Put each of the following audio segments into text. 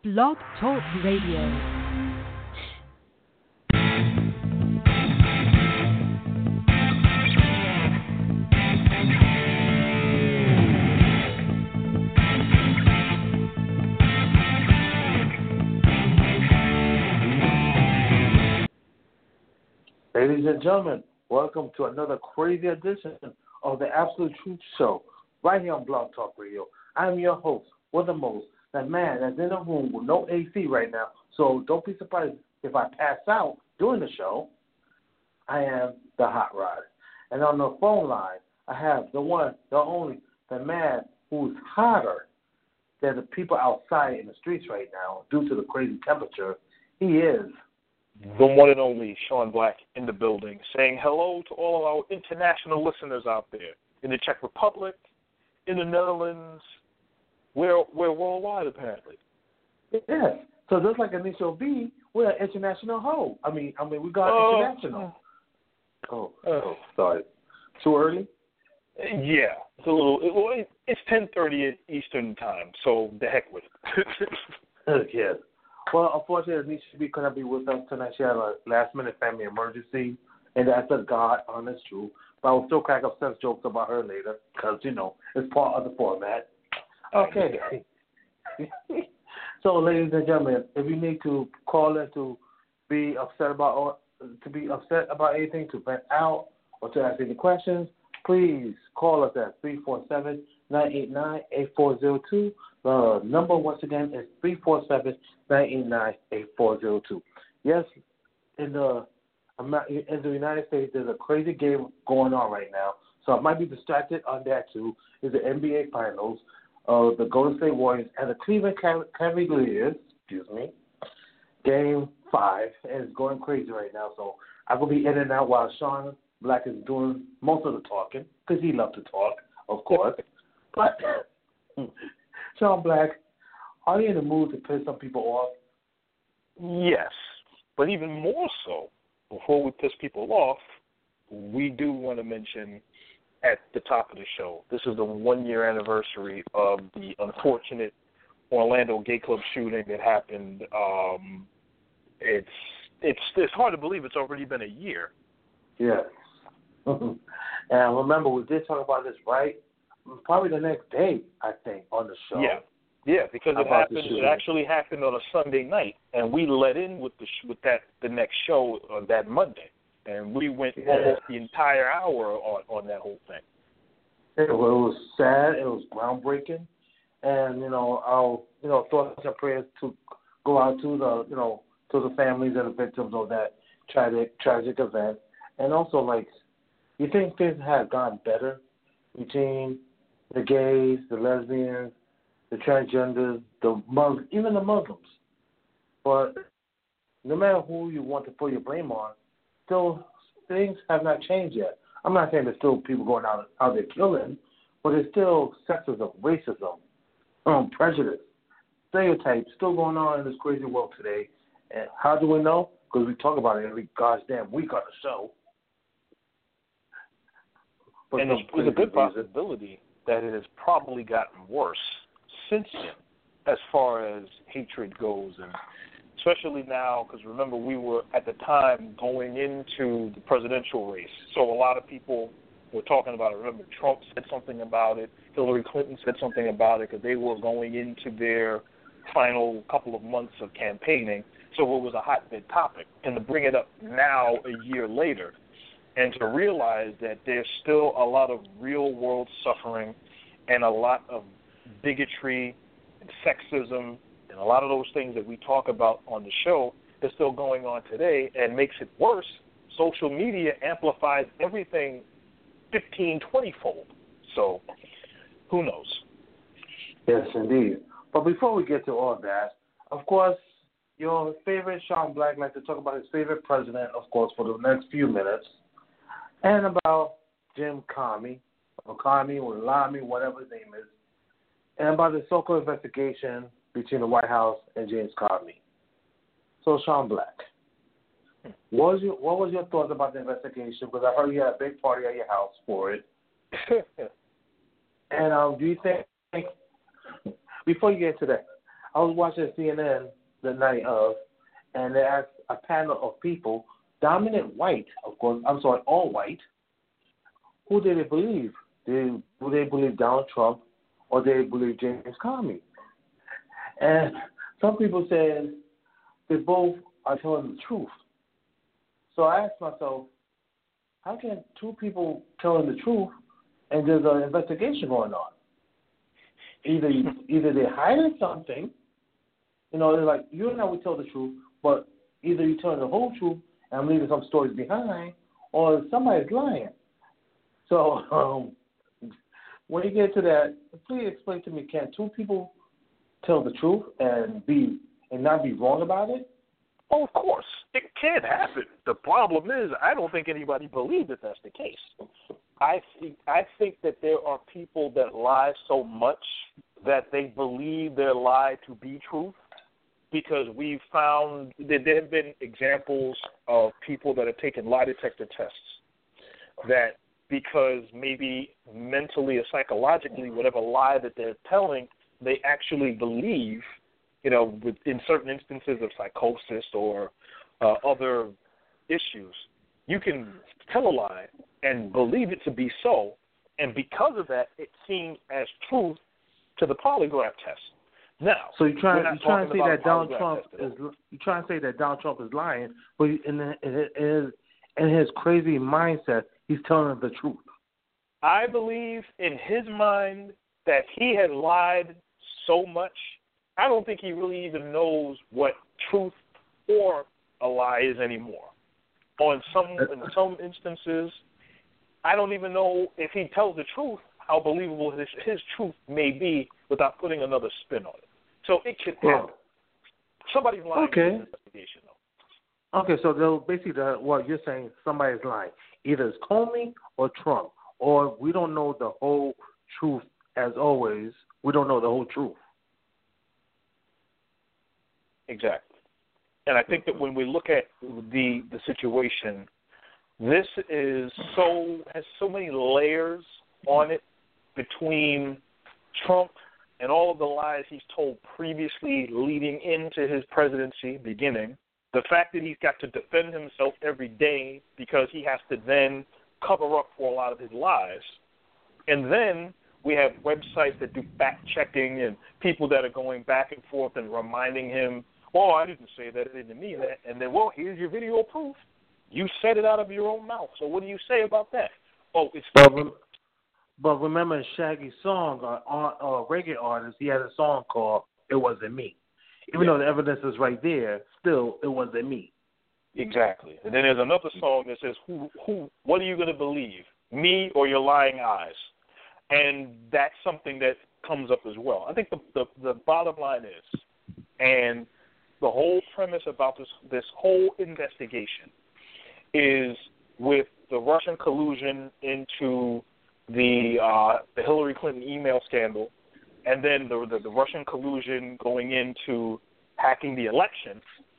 Blog Talk Radio. Ladies and gentlemen, welcome to another crazy edition of the Absolute Truth Show, right here on Blog Talk Radio. I'm your host, with the most, that man that's in a room with no AC right now, so don't be surprised if I pass out during the show. I am the Hot Rod. And on the phone line, I have the one, the only, the man who's hotter than the people outside in the streets right now due to the crazy temperature. He is the one and only Sean Black in the building, saying hello to all of our international listeners out there in the Czech Republic, in the Netherlands. We're worldwide, apparently. Yes. So just like Initial B, we're an international hoe. I mean, we got international. Oh, sorry. Too early? Yeah, it's a little. It's 10:30 Eastern time, so the heck with it. Yes. Well, unfortunately, Anisha B couldn't be with us tonight. She had a last-minute family emergency, and that's a God honest truth. But I will still crack up sex jokes about her later because, it's part of the format. Okay. So, ladies and gentlemen, if you need to call in to be upset about anything, to vent out, or to ask any questions, please call us at 347-989-8402. The number, once again, is 347-989-8402. Yes, in the United States, there's a crazy game going on right now, so I might be distracted on that, too. It's the NBA Finals of the Golden State Warriors and the Cleveland Cavaliers, Game 5, and it's going crazy right now, so I will be in and out while Sean Black is doing most of the talking, because he loves to talk, of course. But, Sean Black, are you in the mood to piss some people off? Yes, but even more so, before we piss people off, we do want to mention at the top of the show, this is the 1-year anniversary of the unfortunate Orlando Gay Club shooting that happened. It's hard to believe it's already been a year. Yes. And remember, we did talk about this, right? Probably the next day, I think, on the show. Yeah, because it actually happened on a Sunday night, and we let in with the next show on that Monday, and we went almost the entire hour on that whole thing. It was sad. It was groundbreaking, and our thoughts and prayers to go out to the families and the victims of that tragic event, and also you think things have gotten better between the gays, the lesbians, the transgenders, the Muslims, even the Muslims. But no matter who you want to put your blame on, still things have not changed yet. I'm not saying there's still people going out there killing, but there's still sexism, racism, prejudice, stereotypes still going on in this crazy world today. And how do we know? Because we talk about it every goddamn week on the show. But and there's a good possibility that it has probably gotten worse since then, as far as hatred goes, and especially now, because remember, we were at the time going into the presidential race, so a lot of people were talking about it. Remember, Trump said something about it, Hillary Clinton said something about it, because they were going into their final couple of months of campaigning, so it was a hotbed topic. And to bring it up now, a year later, and to realize that there's still a lot of real-world suffering and a lot of bigotry and sexism and a lot of those things that we talk about on the show that's still going on today, and makes it worse. Social media amplifies everything 15, 20-fold. So who knows? Yes, indeed. But before we get to all that, of course, your favorite Sean Black likes to talk about his favorite president, of course, for the next few minutes, and about Jim Comey, or Comey, or Lamy, whatever his name is, and about the so-called investigation between the White House and James Comey. So, Sean Black, what was your thoughts about the investigation? Because I heard you had a big party at your house for it. And do you think, before you get to that, I was watching CNN the night of, and they asked a panel of people, dominant white, of course, all white, who did they believe? Do they believe Donald Trump or did they believe James Comey? And some people said they both are telling the truth. So I asked myself, how can two people telling the truth and there's an investigation going on? Either they're hiding something, they're like, you and I would tell the truth, but either you're telling the whole truth and I'm leaving some stories behind, or somebody's lying. So when you get to that, please explain to me, can two people tell the truth and not be wrong about it? Oh, of course. It can happen. The problem is I don't think anybody believes that that's the case. I think that there are people that lie so much that they believe their lie to be truth, because we've found that there have been examples of people that have taken lie detector tests that because maybe mentally or psychologically, whatever lie that they're telling, they actually believe, in certain instances of psychosis or other issues, you can tell a lie and believe it to be so, and because of that, it seems as truth to the polygraph test. Now, so you're trying to say that Donald Trump is lying, but in his crazy mindset, he's telling the truth. I believe in his mind that he has lied so much, I don't think he really even knows what truth or a lie is anymore. In some instances, I don't even know if he tells the truth, how believable his truth may be without putting another spin on it. So it could happen. Somebody's lying in the investigation, though. Okay, so basically what you're saying, somebody's lying. Either it's Comey or Trump, or we don't know the whole truth. As always, we don't know the whole truth. Exactly. And I think that when we look at the situation, this has so many layers on it between Trump and all of the lies he's told previously leading into his presidency beginning, the fact that he's got to defend himself every day because he has to then cover up for a lot of his lies. And then we have websites that do fact-checking and people that are going back and forth and reminding him, I didn't say that, I didn't mean that. And then, here's your video proof. You said it out of your own mouth. So what do you say about that? It's But remember Shaggy's song, a reggae artist, he had a song called It Wasn't Me. Even though the evidence is right there, still, it wasn't me. Exactly. And then there's another song that says, what are you going to believe, me or your lying eyes? And that's something that comes up as well. I think the bottom line is, and the whole premise about this whole investigation is with the Russian collusion into the Hillary Clinton email scandal, and then the Russian collusion going into hacking the election,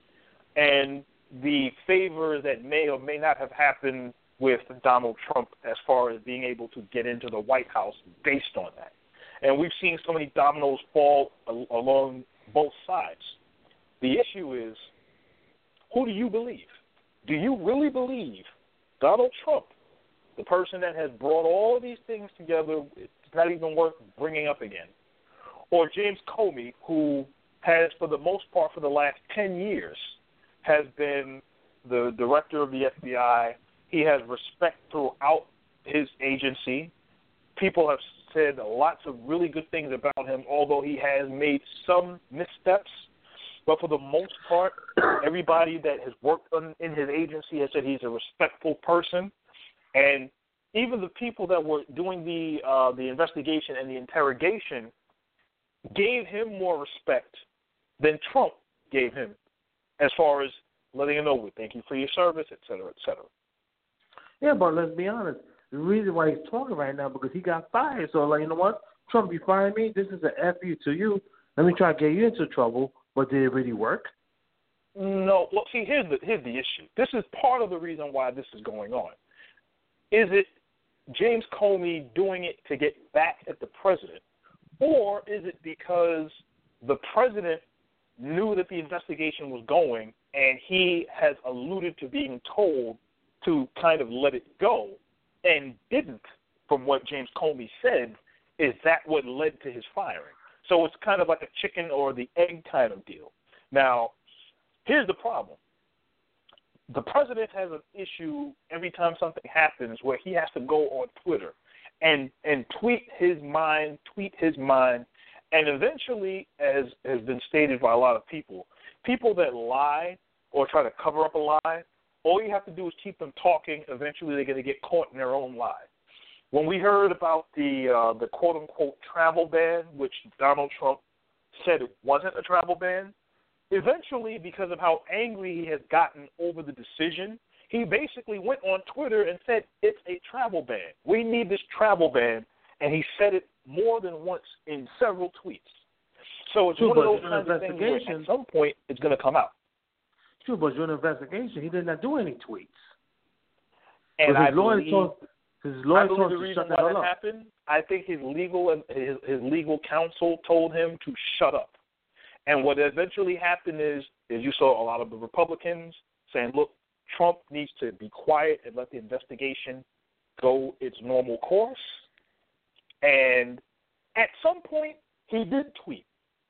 and the favor that may or may not have happened with Donald Trump as far as being able to get into the White House based on that. And we've seen so many dominoes fall along both sides. The issue is, who do you believe? Do you really believe Donald Trump, the person that has brought all of these things together, it's not even worth bringing up again, or James Comey, who has, for the most part, for the last 10 years, has been the director of the FBI. He has respect throughout his agency. People have said lots of really good things about him, although he has made some missteps. But for the most part, everybody that has worked in his agency has said he's a respectful person. And even the people that were doing the investigation and the interrogation gave him more respect than Trump gave him, as far as letting him know, we thank you for your service, et cetera, et cetera. Yeah, but let's be honest. The reason why he's talking right now because he got fired. So, you know what? Trump, you fired me. This is an F you to you. Let me try to get you into trouble. But did it really work? No. Well, see, here's the issue. This is part of the reason why this is going on. Is it James Comey doing it to get back at the president, or is it because the president knew that the investigation was going, and he has alluded to being told to kind of let it go, and didn't, from what James Comey said, is that what led to his firing. So it's kind of like a chicken or the egg kind of deal. Now, here's the problem. The president has an issue every time something happens where he has to go on Twitter and tweet his mind, and eventually, as has been stated by a lot of people that lie or try to cover up a lie, all you have to do is keep them talking. Eventually, they're going to get caught in their own lie. When we heard about the quote-unquote travel ban, which Donald Trump said it wasn't a travel ban, eventually, because of how angry he has gotten over the decision, he basically went on Twitter and said, it's a travel ban. We need this travel ban. And he said it more than once in several tweets. So it's one of those kinds of things where at some point it's going to come out. True, but during the investigation, he did not do any tweets. And his lawyer told the reason why that happened, I think his legal counsel told him to shut up. And what eventually happened is you saw a lot of the Republicans saying, look, Trump needs to be quiet and let the investigation go its normal course. And at some point, he did tweet.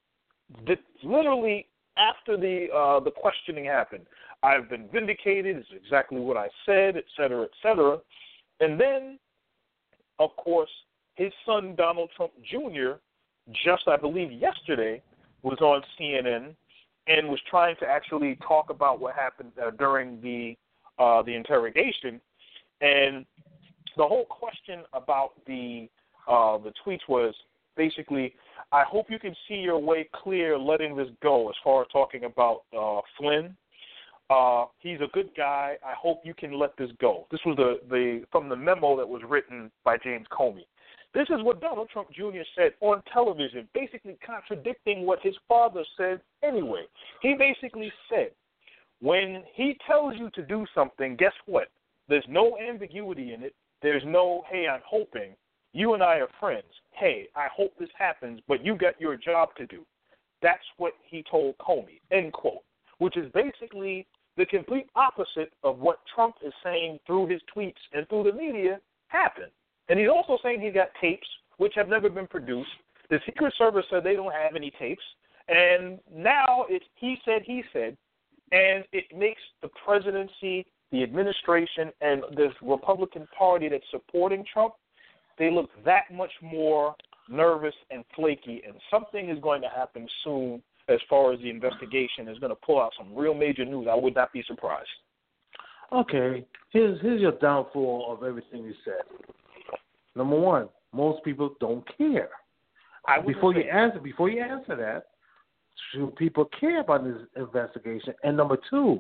Literally after the questioning happened, I've been vindicated. It's exactly what I said, et cetera, et cetera. And then, of course, his son, Donald Trump Jr., just, I believe, yesterday, was on CNN and was trying to actually talk about what happened during the interrogation. And the whole question about the tweets was basically, I hope you can see your way clear letting this go as far as talking about Flynn. He's a good guy. I hope you can let this go. This was from the memo that was written by James Comey. This is what Donald Trump Jr. said on television, basically contradicting what his father said anyway. He basically said, when he tells you to do something, guess what? There's no ambiguity in it. There's no, hey, I'm hoping. You and I are friends. Hey, I hope this happens, but you got your job to do. That's what he told Comey, end quote, which is basically the complete opposite of what Trump is saying through his tweets and through the media happened. And he's also saying he's got tapes, which have never been produced. The Secret Service said they don't have any tapes. And now it's he said, and it makes the presidency, the administration, and this Republican Party that's supporting Trump, they look that much more nervous and flaky, and something is going to happen soon as far as the investigation is going to pull out some real major news. I would not be surprised. Okay, here's your downfall of everything you said. Number one, most people don't care. Before you answer that, should people care about this investigation? And number two,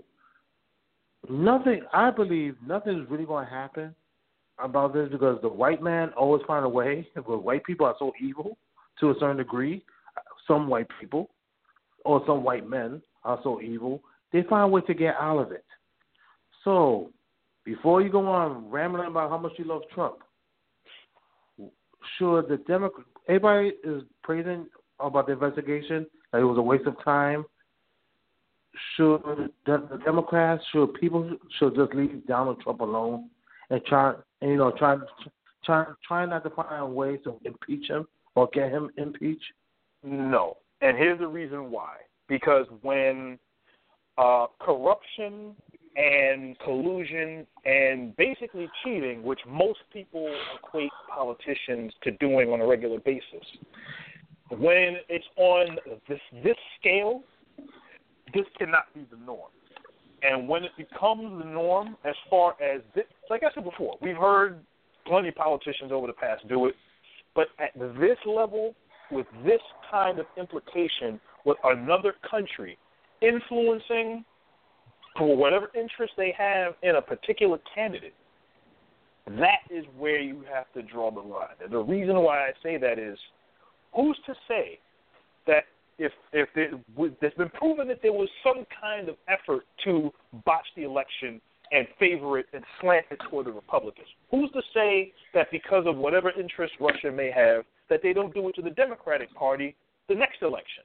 I believe nothing is really going to happen about this because the white man always find a way. Because white people are so evil to a certain degree. Some white people or some white men are so evil. They find a way to get out of it. So before you go on rambling about how much you love Trump, should the everybody is praising about the investigation that it was a waste of time. Should the Democrats, people should just leave Donald Trump alone and try not to find a way to impeach him or get him impeached? No, and here's the reason why. Because when corruption and collusion and basically cheating, which most people equate politicians to doing on a regular basis, when it's on this scale, this cannot be the norm. And when it becomes the norm, as far as this, like I said before, we've heard plenty of politicians over the past do it, but at this level, with this kind of implication, with another country influencing for whatever interest they have in a particular candidate, that is where you have to draw the line. And the reason why I say that is, who's to say that if there's been proven that there was some kind of effort to botch the election and favor it and slant it toward the Republicans, who's to say that because of whatever interest Russia may have, that they don't do it to the Democratic Party the next election?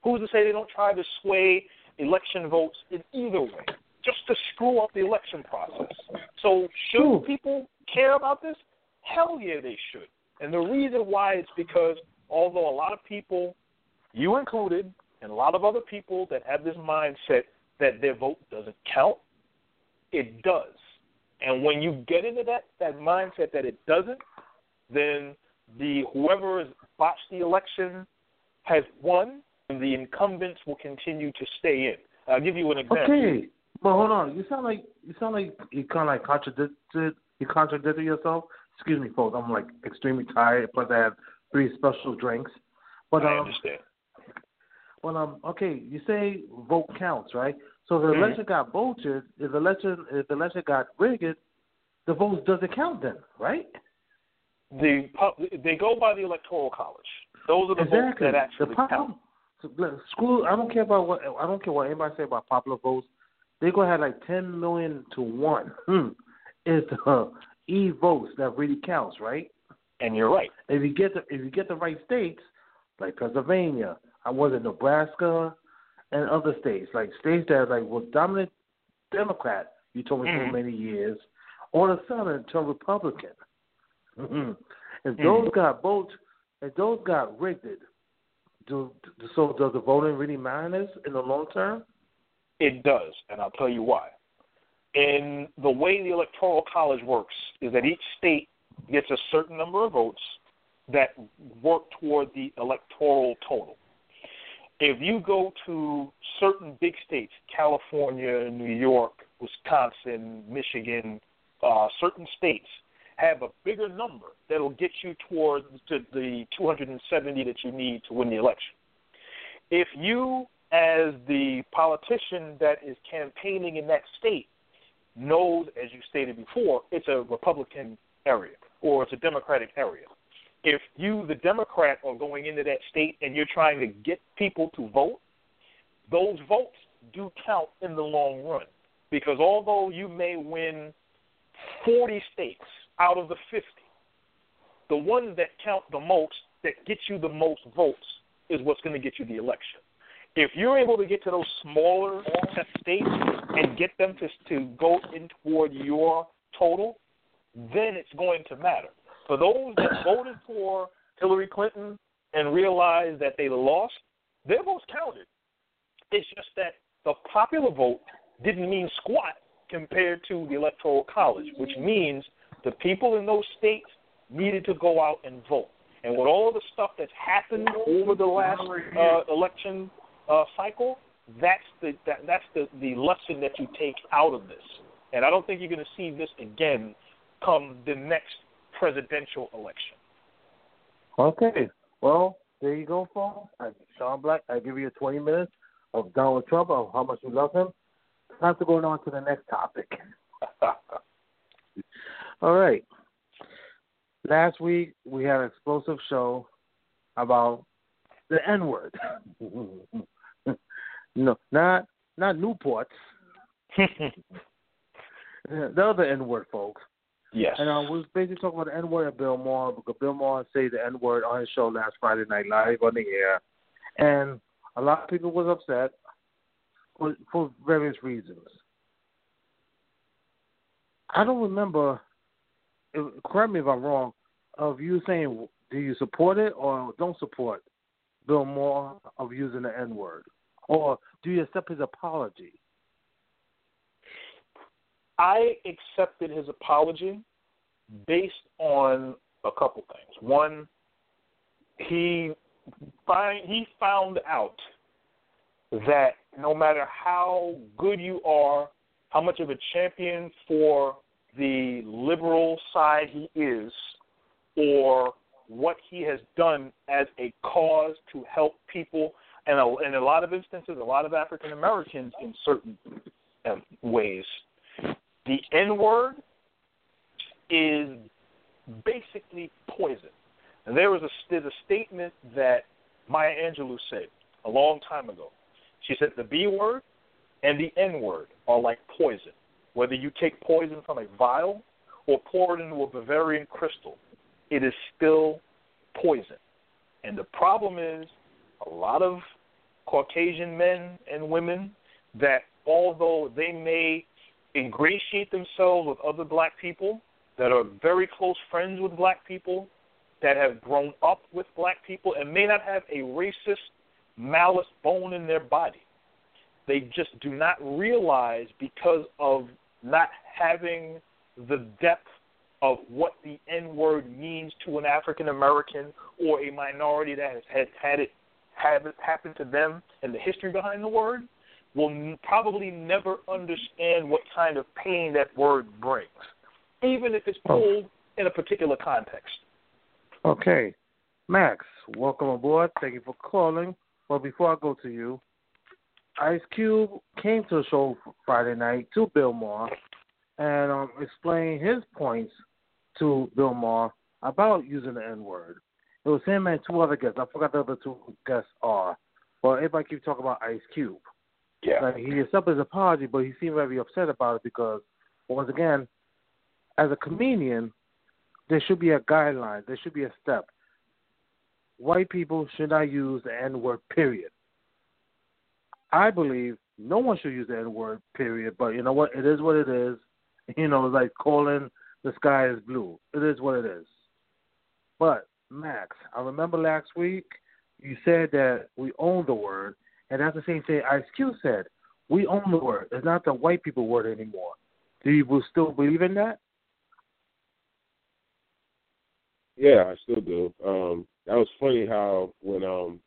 Who's to say they don't try to sway election votes in either way, just to screw up the election process? So should people care about this? Hell yeah, they should. And the reason why is because although a lot of people, you included, and a lot of other people that have this mindset that their vote doesn't count, it does. And when you get into that mindset that it doesn't, then whoever has botched the election has won, and the incumbents will continue to stay in. I'll give you an example. Okay, but hold on. You sound like you kind of like contradicted. You contradicted yourself. Excuse me, folks. I'm like extremely tired. Plus, I have 3 special drinks. But I understand. Well, okay. You say vote counts, right? So if the election got voted, if the election got rigged, the votes doesn't count then, right? They go by the Electoral College. Those are the votes that actually count. School. I don't care what anybody say about popular votes. They go ahead like 10 million to 1. Is the e-votes that really counts, right? And you're right. If you get the right states, like Pennsylvania, I was in Nebraska, and other states, like states that like was dominant Democrat. You told me for many years, all of a sudden turn Republican. If those got votes, if those got rigged, so does the voting really matter in the long term? It does, and I'll tell you why. And the way the Electoral College works is that each state gets a certain number of votes that work toward the electoral total. If you go to certain big states, California, New York, Wisconsin, Michigan, certain states have a bigger number that will get you towards the 270 that you need to win the election. If you, as the politician that is campaigning in that state, knows, as you stated before, it's a Republican area or it's a Democratic area. If you, the Democrat, are going into that state and you're trying to get people to vote, those votes do count in the long run. Because although you may win 40 states out of the 50, the ones that count the most, that get you the most votes, is what's going to get you the election. If you're able to get to those smaller states and get them to go in toward your total, then it's going to matter. For those that voted for Hillary Clinton and realized that they lost, their votes counted. It's just that the popular vote didn't mean squat compared to the Electoral College, which means the people in those states needed to go out and vote. And with all the stuff that's happened over the last election cycle, that's the lesson that you take out of this. And I don't think you're going to see this again come the next presidential election. Okay. Well, there you go, folks. Sean Black, I give you 20 minutes of Donald Trump, of how much you love him. Time to go on to the next topic. All right. Last week, we had an explosive show about the N-word. No, not Newports. The other N-word, folks. Yes. And we was basically talking about the N-word and Bill Maher, because Bill Maher said the N-word on his show last Friday night live on the air. And a lot of people was upset for various reasons. I don't remember, correct me if I'm wrong, of you saying, do you support it or don't support Bill Maher of using the N-word? Or do you accept his apology? I accepted his apology based on a couple things. One, he found out that no matter how good you are, how much of a champion for the liberal side he is, or what he has done as a cause to help people, and in a lot of instances, a lot of African Americans in certain ways, the N-word is basically poison. And there's a statement that Maya Angelou said a long time ago. She said the B word and the N word are like poison. Whether you take poison from a vial or pour it into a Bavarian crystal, it is still poison. And the problem is a lot of Caucasian men and women that although they may ingratiate themselves with other black people, that are very close friends with black people, that have grown up with black people and may not have a racist malice bone in their body. They just do not realize, because of not having the depth of what the N-word means to an African American or a minority that has had it happen to them and the history behind the word, will probably never understand what kind of pain that word brings, even if it's pulled in a particular context. Okay. Max, welcome aboard. Thank you for calling. Well, before I go to you, Ice Cube came to the show Friday night to Bill Maher and explained his points to Bill Maher about using the N-word. It was him and two other guests. I forgot the other two guests are. But everybody keeps talking about Ice Cube. Yeah. Like, he accepted his apology, but he seemed very upset about it because, once again, as a comedian, there should be a guideline. There should be a step. White people should not use the N-word, period. I believe no one should use the N-word, period. But you know what? It is what it is. You know, it's like calling the sky is blue. It is what it is. But, Max, I remember last week you said that we own the word, and that's the same thing Ice Cube said. We own the word. It's not the white people word anymore. Do you still believe in that? Yeah, I still do. That was funny how when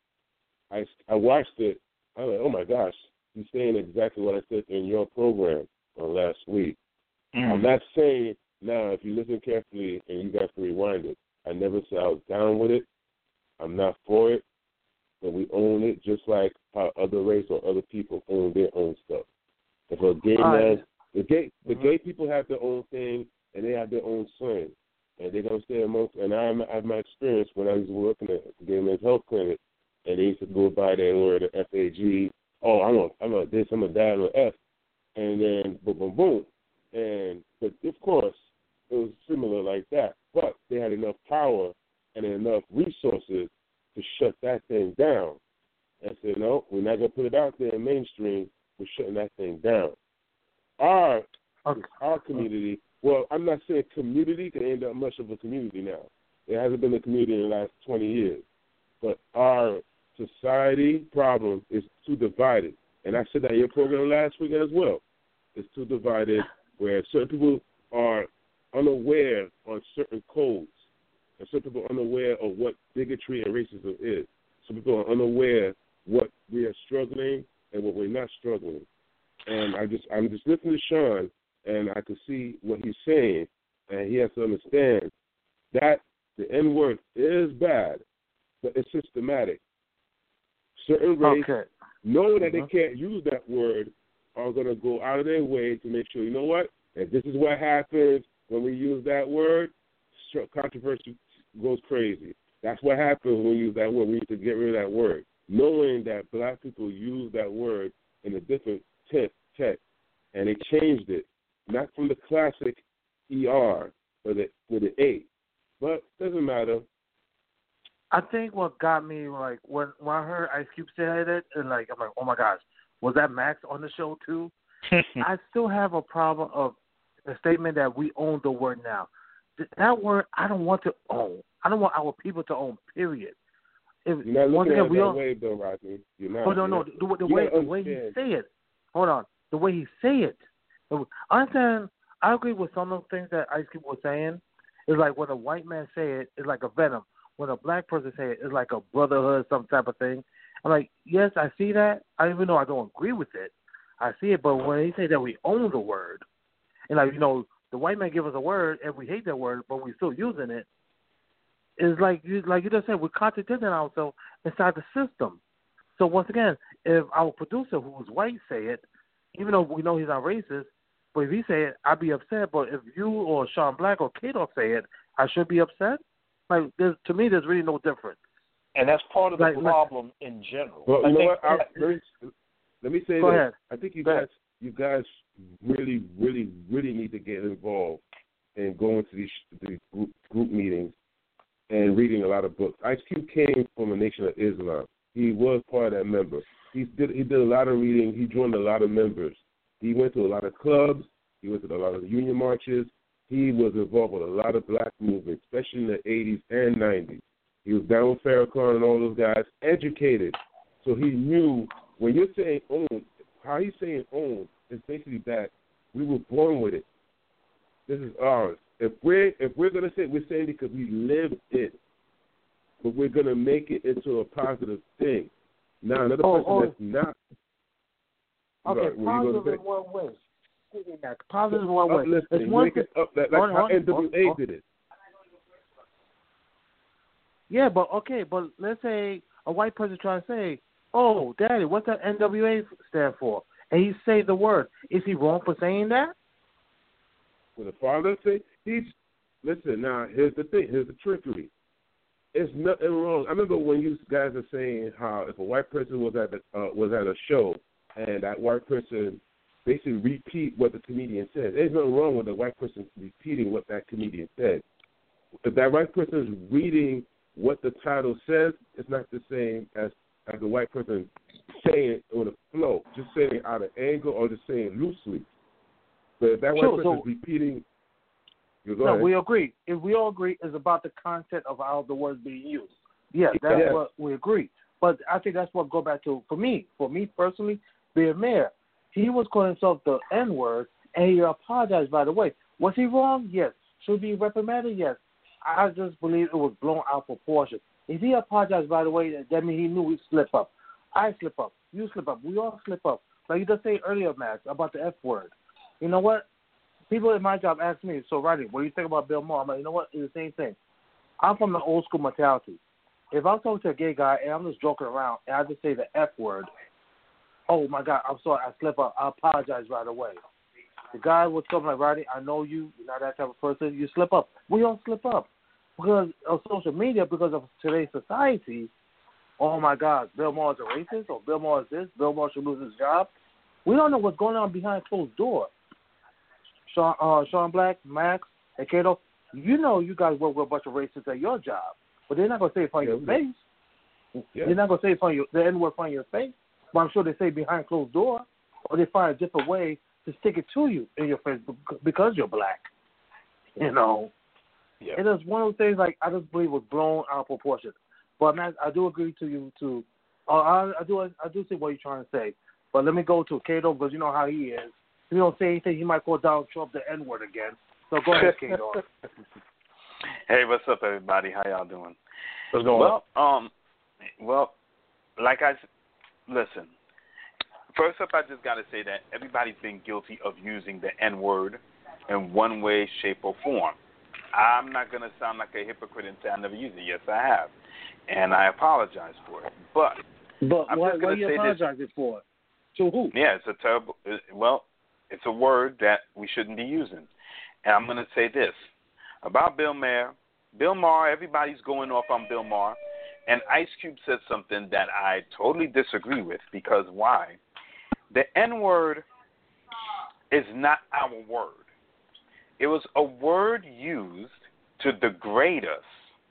I watched it, I was like, oh my gosh, he's saying exactly what I said in your program last week. I'm not saying now, if you listen carefully and you guys can rewind it, I never said I was down with it. I'm not for it, but we own it just like how other race or other people own their own stuff. If a gay man, the gay people have their own thing and they have their own slang. And they're going to stay amongst, and I have my experience when I was working at the Gay Men's Health Clinic, and they used to go by there and learn the F-A-G, I'm a this, I'm a that, I'm a F, and then boom, boom, boom. But of course, it was similar like that, but they had enough power and enough resources to shut that thing down. And said, no, we're not going to put it out there in mainstream, we're shutting that thing down. Our community, well, I'm not saying community, because there ain't that much of a community now. There hasn't been a community in the last 20 years. But our society problem is too divided. And I said that in your program last week as well. It's too divided where certain people are unaware on certain codes, and certain people are unaware of what bigotry and racism is. Some people are unaware what we are struggling and what we're not struggling. And I'm just listening to Sean, and I can see what he's saying, and he has to understand that the N-word is bad, but it's systematic. Certain races know that they can't use that word, are going to go out of their way to make sure, you know what, if this is what happens when we use that word, controversy goes crazy. That's what happens when we use that word. We need to get rid of that word, knowing that black people use that word in a different text, and they changed it. Not from the classic ER with the A, but doesn't matter. I think what got me, like, when I heard Ice Cube say it, and like, I'm like, oh my gosh, was that Max on the show too? I still have a problem of the statement that we own the word now. That word, I don't want to own. I don't want our people to own. Period. You're not looking at it that way, though, Rodney. You're not. No. The way he say it. Hold on. The way he say it. I understand. I agree with some of the things that Ice Cube was saying. It's like when a white man say it, it's like a venom. When a black person say it, it's like a brotherhood, some type of thing. I'm like, yes, I see that. Even though I don't agree with it, I see it. But when he say that we own the word, and like, you know, the white man give us a word and we hate that word, but we're still using it. It's like you just said, we're contradicting ourselves inside the system. So once again, if our producer who's white say it, even though we know he's not racist, but if he say it, I'd be upset. But if you or Sean Black or K-Dog say it, I should be upset. Like, to me, there's really no difference. And that's part of the problem in general. Well, you know what? Let me say Go this. ahead. I think you guys really, really, really need to get involved and go into these group meetings and reading a lot of books. Ice Cube came from the Nation of Islam. He was part of that member. He did a lot of reading. He joined a lot of members. He went to a lot of clubs. He went to a lot of union marches. He was involved with a lot of black movements, especially in the 80s and 90s. He was down with Farrakhan and all those guys, educated. So he knew when you're saying own, how he's saying own is basically that we were born with it. This is ours. If we're gonna say we're saying because we lived it, but we're gonna make it into a positive thing. Now another person that's not. Okay, positive in one way. Positive in one way. It's one thing. Like how NWA did it. Yeah, but let's say a white person tries to say, "Oh, Daddy, what's that NWA stand for?" And he say the word. Is he wrong for saying that? With a father say, listen. Now here's the thing. Here's the trickery. It's nothing wrong. I remember when you guys are saying how if a white person was at a show and that white person basically repeat what the comedian said. There's nothing wrong with the white person repeating what that comedian said. If that white person is reading what the title says, it's not the same as the white person saying it on a flow, just saying it out of anger or just saying it loosely. But if that white person is repeating, we agree. If we all agree, it's about the content of how the words being used. Yeah, that's what we agree. But I think that's what go back to for me personally, Bill Maher. He was calling himself the N-word, and he apologized. By the way, was he wrong? Yes. Should he be reprimanded? Yes. I just believe it was blown out of proportion. If he apologized, by the way, that means he knew he'd slip up. I slip up. You slip up. We all slip up. Like you just said earlier, Max, about the F word. You know what? People in my job ask me, so Rodney, what do you think about Bill Maher? I'm like, you know what? It's the same thing. I'm from the old school mentality. If I'm talking to a gay guy and I'm just joking around and I just say the F word, oh my God, I'm sorry, I slip up. I apologize right away. The guy was something like, Rodney, I know you're not that type of person. You slip up. We all slip up because of social media, because of today's society. Oh my God, Bill Maher is a racist, or Bill Maher is this. Bill Maher should lose his job. We don't know what's going on behind closed doors. Sean Black, Max, and Kato, you know you guys work with a bunch of racists at your job, but they're not going to say it in front of your face. Yeah. They're not going to say the N-word in front of your face, but I'm sure they say behind closed door, or they find a different way to stick it to you in your face because you're black. You know, It is one of those things like I just believe was blown out of proportion. But Max, I do agree to you too. I do see what you're trying to say. But let me go to Kato because you know how he is. If you don't say anything, he might call Donald Trump the N-word again. So go ahead, Kato. Hey, what's up, everybody? How y'all doing? What's going on? Well, listen. First up, I just got to say that everybody's been guilty of using the N-word in one way, shape, or form. I'm not going to sound like a hypocrite and say I never used it. Yes, I have. And I apologize for it. But I'm what just going to say this. What are you apologizing for? To who? Yeah, it's a terrible, it's a word that we shouldn't be using. And I'm going to say this about Bill Maher. Bill Maher, everybody's going off on Bill Maher. And Ice Cube said something that I totally disagree with because why? The N-word is not our word. It was a word used to degrade us.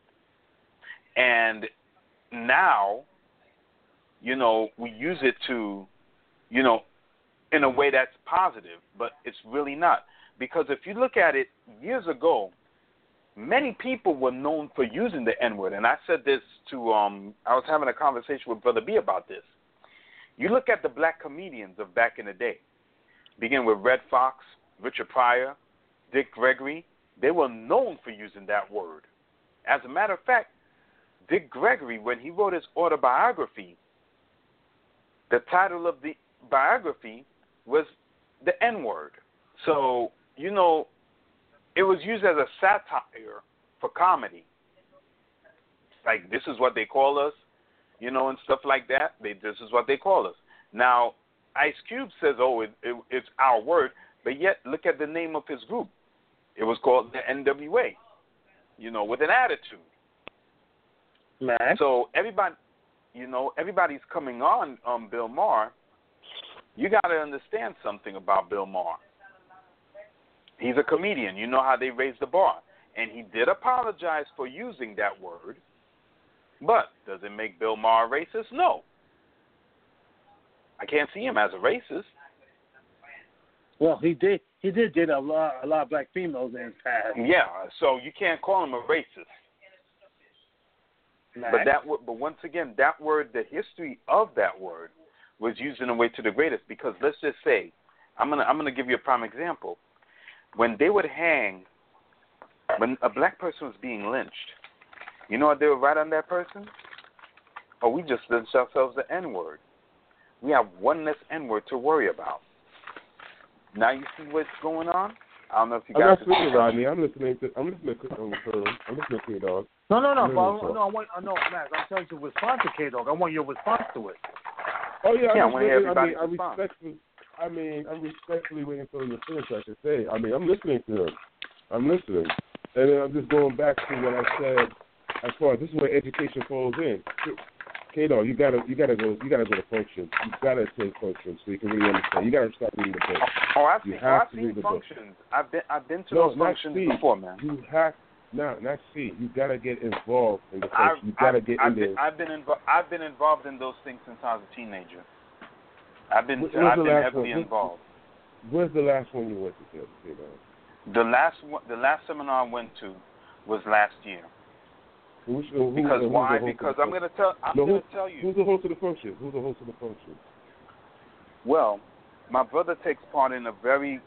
And now, we use it to, in a way that's positive, but it's really not. Because if you look at it, years ago, many people were known for using the N-word. And I said this to, I was having a conversation with Brother B about this. You look at the black comedians of back in the day, begin with Red Fox, Richard Pryor, Dick Gregory. They were known for using that word. As a matter of fact, Dick Gregory, when he wrote his autobiography, the title of the biography was the N-word. So, it was used as a satire for comedy. Like, this is what they call us, and stuff like that. This is what they call us. Now, Ice Cube says, it's our word, but yet look at the name of his group. It was called the NWA, with an attitude. Man. So everybody, everybody's coming on Bill Maher. You got to understand something about Bill Maher. He's a comedian. You know how they raised the bar. And he did apologize for using that word. But does it make Bill Maher racist? No. I can't see him as a racist. Well, he did date a lot of black females in his past. Yeah, so you can't call him a racist. But once again, that word, the history of that word was used in a way to the greatest. Because let's just say, I'm gonna give you a prime example. When they would hang, when a black person was being lynched, you know what they would write on that person? Oh, we just lynched ourselves the N-word. We have one less N-word to worry about. Now you see what's going on? I don't know if you guys. I'm not speaking, Rodney. I'm listening to you, dog. No, Max, I'm trying to respond to K-Dog. I want your response to it. Oh, yeah, I want to hear everybody's I'm response. respectfully waiting for him to finish, I should say. I mean, I'm listening to him. I'm listening. And then I'm just going back to what I said as far as this is where education falls in. K-Dog, you gotta go to functions. You gotta take functions so you can really understand. You gotta start reading the book. I've seen functions. I've been to those functions before, man. You have not see. You gotta get involved in the functions. You gotta get in there. I've been involved in those things since I was a teenager. I've been heavily involved. Where's the last one you went to, K-Dog? The last seminar I went to was last year. Because why? Because I'm going to tell you. Who's the host of the function? Well, my brother takes part in a very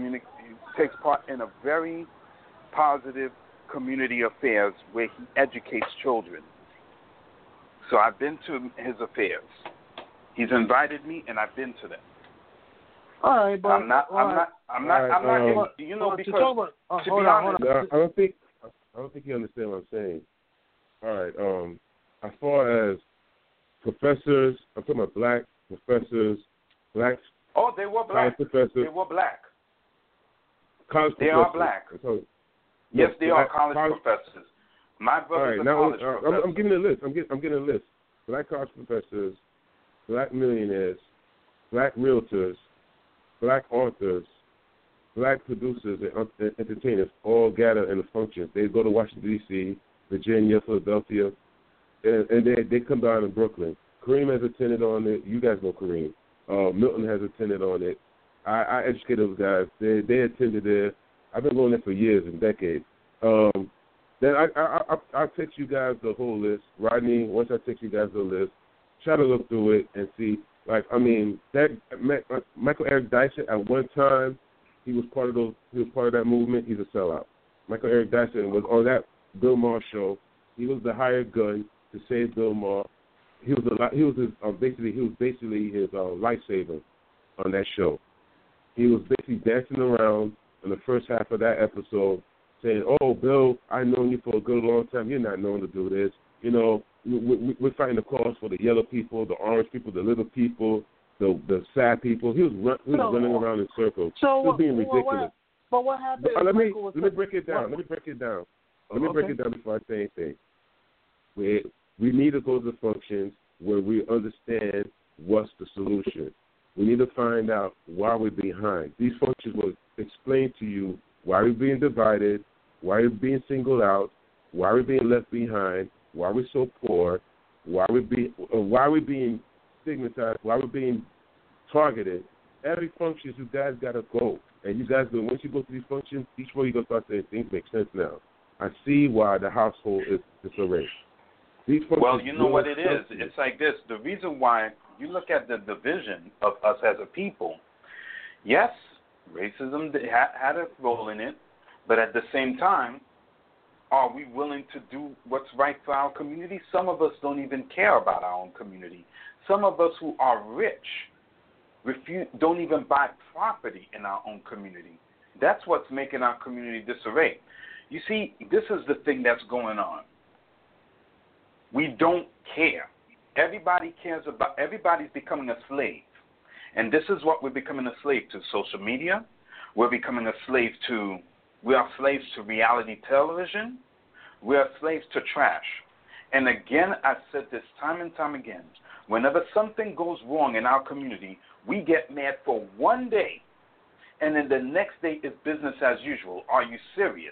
positive community affairs where he educates children. So I've been to his affairs. He's invited me, and I've been to them. All right, but I'm not. You know, because to be honest, I don't think you understand what I'm saying. All right. As far as professors, I'm talking about black professors, black. Oh, they were black. Professors. They were black. College they professors. are black. So, yes, they are college professors. My brother's a college professor. I'm giving a list. I'm getting a list. Black college professors, black millionaires, black realtors, black authors, black producers and entertainers all gather in the functions. They go to Washington, D.C., Virginia, Philadelphia, and they come down in Brooklyn. Kareem has attended on it. You guys know Kareem. Milton has attended on it. I educated those guys. They attended there. I've been going there for years and decades. Then I'll text you guys the whole list. Rodney, once I text you guys the list, try to look through it and see. Michael Eric Dyson at one time, he was part of that movement. He's a sellout. Michael Eric Dyson was on that Bill Maher show. He was the hired gun to save Bill Maher. He was basically his lifesaver on that show. He was basically dancing around in the first half of that episode, saying, "Oh, Bill, I've known you for a good long time. You're not known to do this. You know, we're fighting the cause for the yellow people, the orange people, the little people, the sad people." He was running around in circles. He was being ridiculous. But what happened? Let me break it down. Let me break it down before I say anything. We need to go to the functions where we understand what's the solution. We need to find out why we're behind. These functions will explain to you why we're being divided, why we're being singled out, why we're being left behind, why we're so poor, why we're being stigmatized, why we're being targeted. Every function, you guys got to go. And you guys, once you go to these functions, each one you're going to start saying things make sense now. I see why the household is disarrayed. Well, you know what it is? It's like this. The reason why you look at the division of us as a people, yes, racism had a role in it, but at the same time, are we willing to do what's right for our community? Some of us don't even care about our own community. Some of us who are rich don't even buy property in our own community. That's what's making our community disarray. You see, this is the thing that's going on. We don't care. Everybody's becoming a slave. And this is what we're becoming a slave to: social media. We are slaves to reality television. We are slaves to trash. And again, I've said this time and time again, whenever something goes wrong in our community, we get mad for one day, and then the next day is business as usual. Are you serious?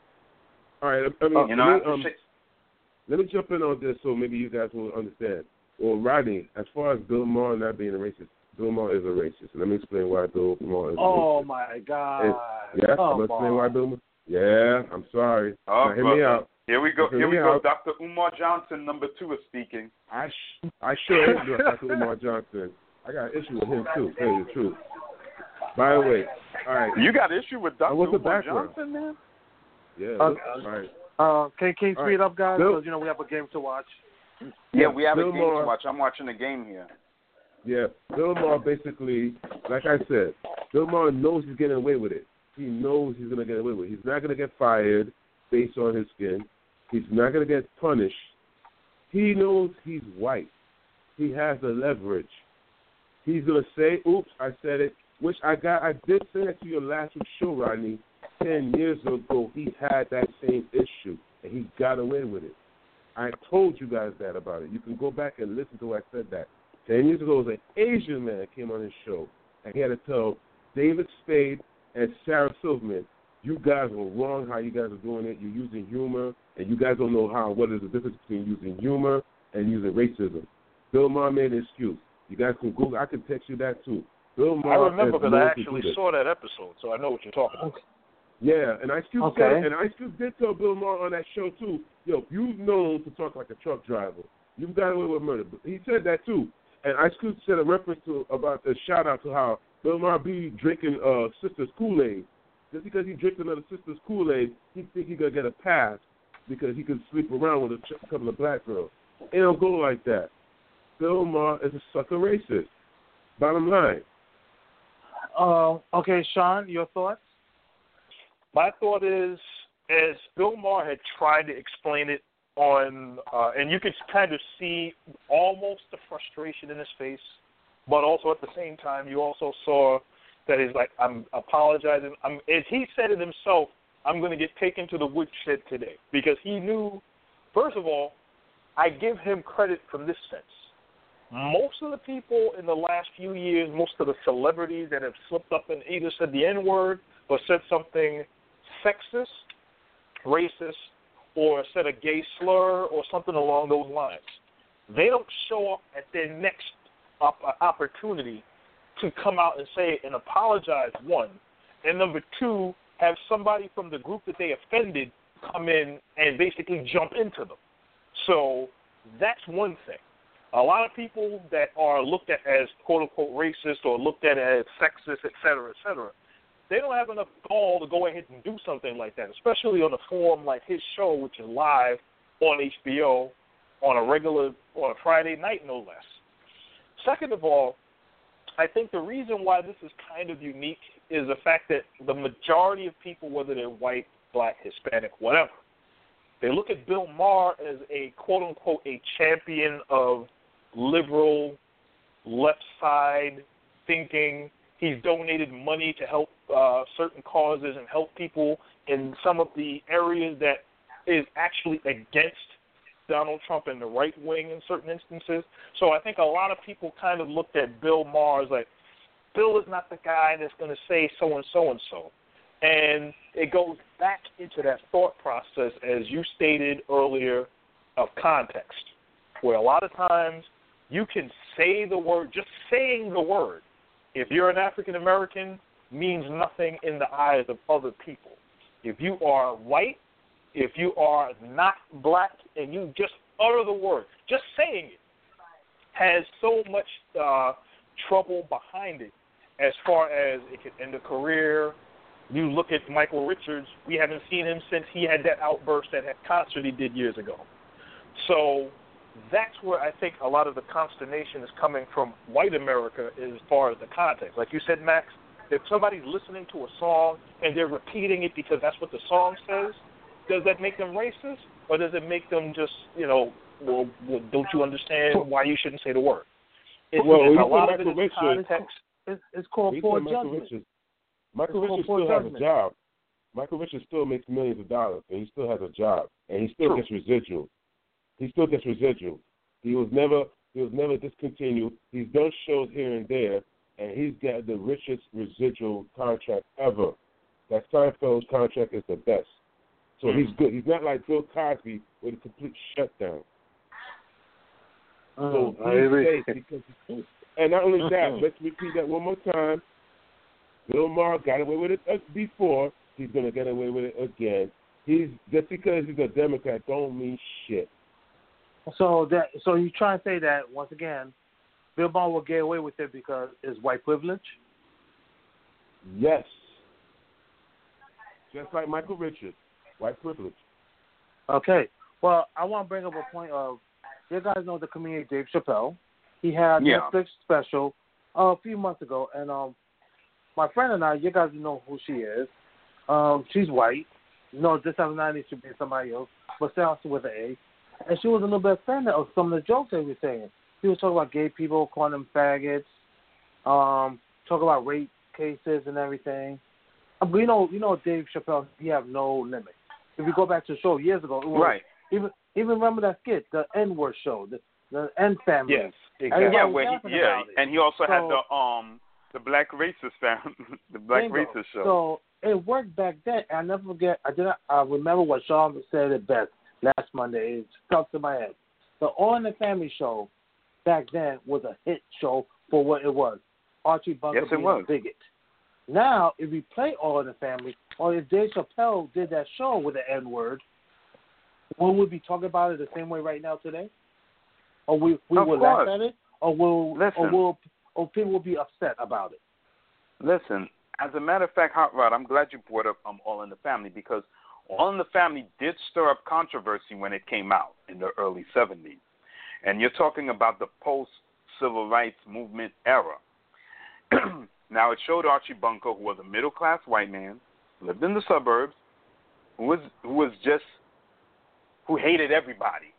All right. Let me jump in on this so maybe you guys will understand. Well, Rodney, as far as Bill Maher not being a racist, Bill Maher is a racist. And let me explain why Bill Maher is a racist. Oh, my God. Yeah, I'm going to explain why Bill Maher. Yeah, I'm sorry. Oh, now, hear me out. Here we go. Here we go. Dr. Umar Johnson, number 2, is speaking. I sure am Dr. Umar Johnson. I got an issue with him, too, to tell you the truth. By the way, all right. You got an issue with Dr. Umar background? Johnson, man? Yeah, all right. Can you speed up, guys? Because, we have a game to watch. Yeah, we have Bill a game to watch. I'm watching a game here. Yeah, Bill Maher basically, like I said, Bill Maher knows he's getting away with it. He knows he's going to get away with it. He's not going to get fired based on his skin. He's not going to get punished. He knows he's white. He has the leverage. He's going to say, oops, I said it, which I did say that to your last week's show, Rodney. 10 years ago, he had that same issue, and he got away with it. I told you guys that about it. You can go back and listen to what I said that. 10 years ago, it was an Asian man that came on his show, and he had to tell David Spade and Sarah Silverman, you guys were wrong how you guys are doing it. You're using humor, and you guys don't know what is the difference between using humor and using racism. Bill Maher made an excuse. You guys can Google. I can text you that, too. Bill Maher, I remember because I actually saw that episode, so I know what you're talking about. Yeah, and Ice Cube said, and Ice Cube did tell Bill Maher on that show, too, yo, you've known to talk like a truck driver. You've got away with murder. But he said that, too. And Ice Cube said a reference to about a shout-out to how Bill Maher be drinking sister's Kool-Aid. Just because he drinks another sister's Kool-Aid, he think he going to get a pass because he could sleep around with a couple of black girls. It don't go like that. Bill Maher is a sucker racist. Bottom line. Okay, Sean, your thoughts? My thought is, as Bill Maher had tried to explain it on, and you could kind of see almost the frustration in his face, but also at the same time, you also saw that he's like, I'm apologizing. As he said it himself, I'm going to get taken to the woodshed today. Because he knew, first of all, I give him credit from this sense. Most of the people in the last few years, most of the celebrities that have slipped up and either said the N-word or said something sexist, racist, or said a gay slur or something along those lines, they don't show up at their next opportunity to come out and say and apologize, one, and number two, have somebody from the group that they offended come in and basically jump into them. So that's one thing. A lot of people that are looked at as quote-unquote racist or looked at as sexist, et cetera, they don't have enough gall to go ahead and do something like that, especially on a forum like his show, which is live on HBO on a Friday night, no less. Second of all, I think the reason why this is kind of unique is the fact that the majority of people, whether they're white, black, Hispanic, whatever, they look at Bill Maher as a quote-unquote a champion of liberal, left-side thinking. He's donated money to help certain causes and help people in some of the areas that is actually against Donald Trump and the right wing in certain instances. So I think a lot of people kind of looked at Bill Maher as like, Bill is not the guy that's going to say so-and-so and so. And it goes back into that thought process, as you stated earlier, of context, where a lot of times you can say the word, just saying the word, if you're an African-American, means nothing in the eyes of other people. If you are white, if you are not black, and you just utter the word, just saying it, has so much trouble behind it as far as it can end a career. You look at Michael Richards, we haven't seen him since he had that outburst at that concert he did years ago. So that's where I think a lot of the consternation is coming from white America as far as the context. Like you said, Max, if somebody's listening to a song and they're repeating it because that's what the song says, does that make them racist? Or does it make them just, well, don't you understand why you shouldn't say the word? It's a lot of it is context. It's called poor judgment. Michael Richards still has a job. Michael Richards still makes millions of dollars, and he still has a job, and he still gets residual. He still gets residual. He was never discontinued. He's done shows here and there, and he's got the richest residual contract ever. That Seinfeld's contract is the best. So he's good. He's not like Bill Cosby with a complete shutdown. So I he's agree. safe because, and not only that, let's repeat that one more time. Bill Maher got away with it before. He's going to get away with it again. He's just because he's a Democrat don't mean shit. So you trying to say that once again, Bill Maher will get away with it because it's white privilege? Yes. Just like Michael Richards, white privilege. Okay. Well, I want to bring up a point of, you guys know the comedian Dave Chappelle. He had a Netflix special a few months ago, and my friend and I, you guys know who she is. She's white. No, this has not need to be somebody else, but still with an A. And she was a little bit offended of some of the jokes they were saying. He was talking about gay people, calling them faggots, talking about rape cases and everything. But you know, Dave Chappelle, he have no limit. If you go back to the show years ago, it was, Right. Even remember that skit, the N-word show, the N family. Yes, exactly. And he also had the black racist the black racist show. So it worked back then. I never forget. I remember what Sean said it best last Monday. It stuck to my head. The All in the Family show back then was a hit show for what it was. Archie Bunker being a bigot. Now, if we play All in the Family, or if Dave Chappelle did that show with the N-word, will we be talking about it the same way right now today? Or we will laugh at it? Or people will be upset about it? Listen, as a matter of fact, Hot Rod, I'm glad you brought up All in the Family, because All in the Family did stir up controversy when it came out in the early 70s. And you're talking about the post-civil rights movement era. Now, it showed Archie Bunker, who was a middle-class white man, lived in the suburbs, who hated everybody.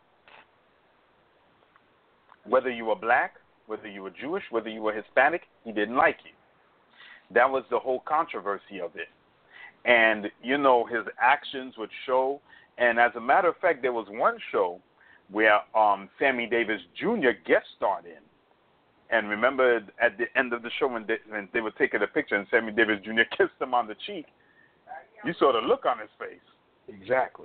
Whether you were black, whether you were Jewish, whether you were Hispanic, he didn't like you. That was the whole controversy of it. And, his actions would show. And as a matter of fact, there was one show where Sammy Davis Jr. guest starred in. And remember at the end of the show when they were taking a picture and Sammy Davis Jr. kissed him on the cheek, you saw the look on his face. Exactly.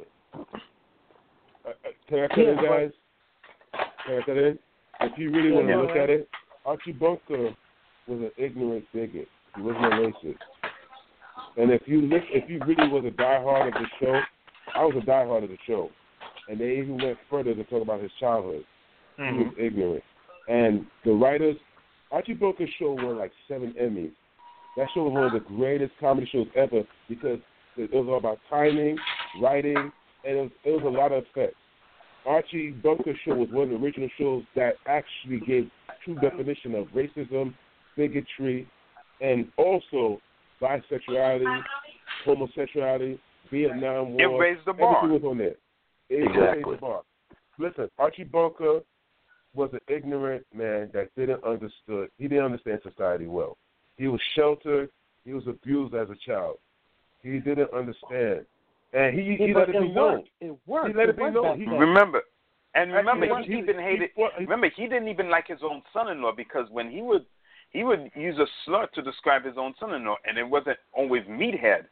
Can I cut in, guys? Can I cut in? If you really want to look at it, Archie Bunker was an ignorant bigot. He wasn't a racist. And if you really was a diehard of the show, I was a diehard of the show. And they even went further to talk about his childhood. Mm-hmm. He was ignorant. And the writers, Archie Bunker's show won like 7 Emmys. That show was one of the greatest comedy shows ever because it was all about timing, writing, and it was a lot of effects. Archie Bunker's show was one of the original shows that actually gave true definition of racism, bigotry, and also bisexuality, homosexuality, Vietnam War. It raised the bar. Everything was on there. It raised the bar. Listen, Archie Bunker was an ignorant man that he didn't understand society well. He was sheltered. He was abused as a child. He didn't understand. And he let it be known. It worked. He let it be known. Remember, he even hated. Remember, he didn't even like his own son-in-law because when he would use a slur to describe his own son-in-law, and it wasn't always meathead.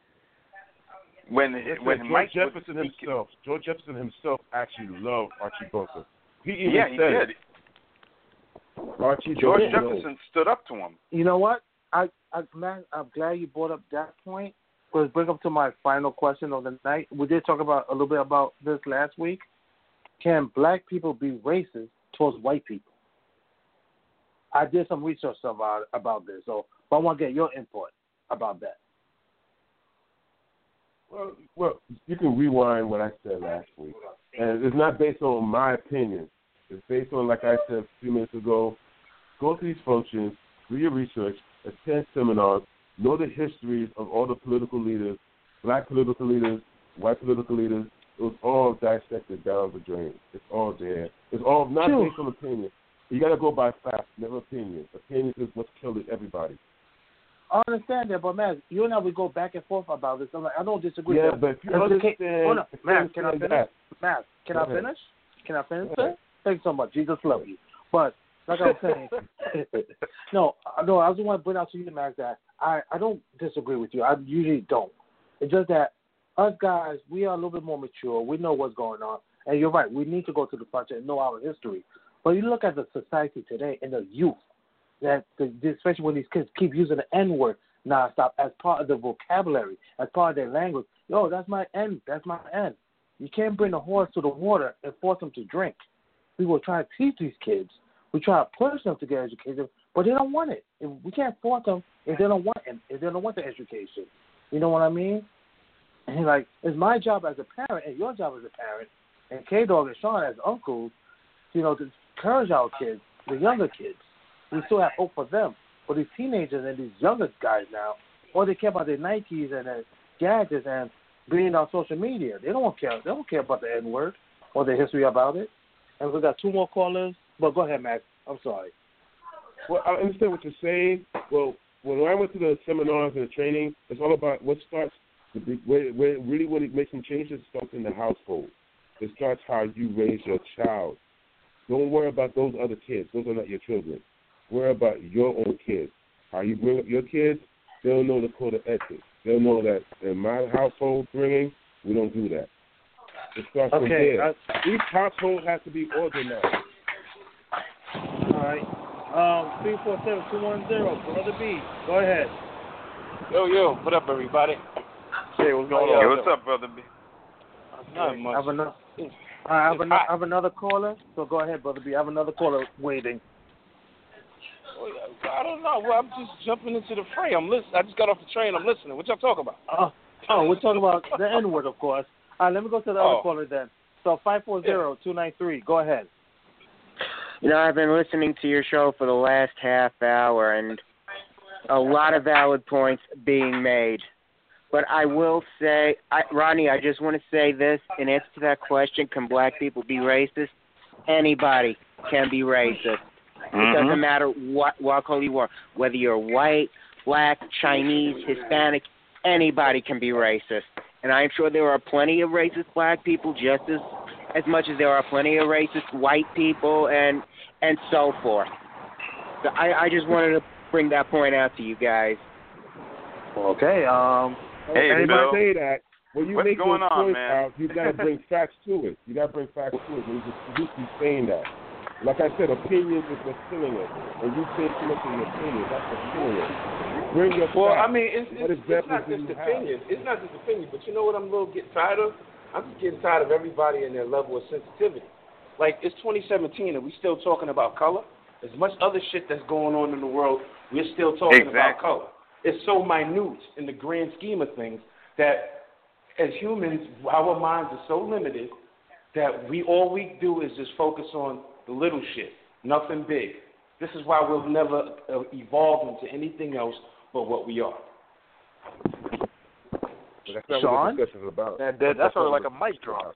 George Jefferson himself actually loved Archie Bunker. He did. George Jefferson stood up to him. You know what? I'm glad you brought up that point. Because bring up to my final question of the night. We did talk about a little bit about this last week. Can black people be racist towards white people? I did some research about this, but I want to get your input about that. Well, you can rewind what I said last week, and it's not based on my opinion. It's based on, like I said a few minutes ago, go to these functions, do your research, attend seminars, know the histories of all the political leaders, black political leaders, white political leaders. It was all dissected down the drain. It's all there. It's all not based on opinion. You got to go by facts, never opinion. Opinion is what's killing everybody. I understand that, but man, you and I would go back and forth about this. I don't disagree. Yeah, but if you understand, hold on, Matt, can I finish? Matt, can I finish? Can I finish, sir? Thanks so much. Jesus love you. But like I was saying, no, I just want to bring out to you, Matt, that I don't disagree with you. I usually don't. It's just that us guys, we are a little bit more mature. We know what's going on. And you're right. We need to go to the front and know our history. But you look at the society today and the youth, especially when these kids keep using the N-word nonstop as part of their vocabulary, as part of their language. Yo, that's my N. That's my N. You can't bring a horse to the water and force them to drink. We will try to teach these kids. We try to push them to get education, but they don't want it. We can't force them if they don't want it, if they don't want the education. You know what I mean? And like, it's my job as a parent and your job as a parent, and K-Dog and Sean as uncles, you know, to encourage our kids, the younger kids. We still have hope for them. But these teenagers and these younger guys now, all they care about their Nikes and their gadgets and being on social media. They don't care. They don't care about the N-word or the history about it. And we got 2 more callers. But go ahead, Max. I'm sorry. Well, I understand what you're saying. Well, when I went to the seminars and the training, it's all about what starts, where it makes some changes, starts in the household. It starts how you raise your child. Don't worry about those other kids. Those are not your children. Worry about your own kids. How you bring up your kids, they'll know the code of ethics. They'll know that in my household bringing, we don't do that. It starts from there. Each household has to be organized. All right. 347-210, Brother B. Go ahead. Yo, what up, everybody? Hey, what's going on? Hey, what's up, Brother B? Not much. I have another caller, so go ahead, Brother B. I have another caller waiting. I don't know. Well, I'm just jumping into the fray. I just got off the train. I'm listening. What y'all talking about? We're talking about the N-word, of course. All right, let me go to the other caller then. So 540-293. Go ahead. You know, I've been listening to your show for the last half hour, and a lot of valid points being made. But I will say, Ronnie, I just want to say this in answer to that question, can black people be racist? Anybody can be racist. It doesn't matter what color you are. Whether you're white, black, Chinese, Hispanic, anybody can be racist. And I'm sure there are plenty of racist black people just as much as there are plenty of racist white people and so forth. So I just wanted to bring that point out to you guys. Okay. Hey, Bill. Say that. When you What's make going those on, points man? out, you got to bring facts to it. You got to bring facts to it. You just keep saying that. Like I said, opinions is what's killing it. And you say too much of your opinion, that's what's killing it. Bring your facts. Well, I mean, it's not do just you opinion. It's not just opinion. But you know what I'm getting tired of? I'm just getting tired of everybody and their level of sensitivity. Like, it's 2017 and we still talking about color. As much other shit that's going on in the world, we're still talking about color. It's so minute in the grand scheme of things that as humans, our minds are so limited that all we do is just focus on the little shit, nothing big. This is why we'll never evolve into anything else but what we are. That's not Sean? what the discussion is about. That's sort of like a mic drop.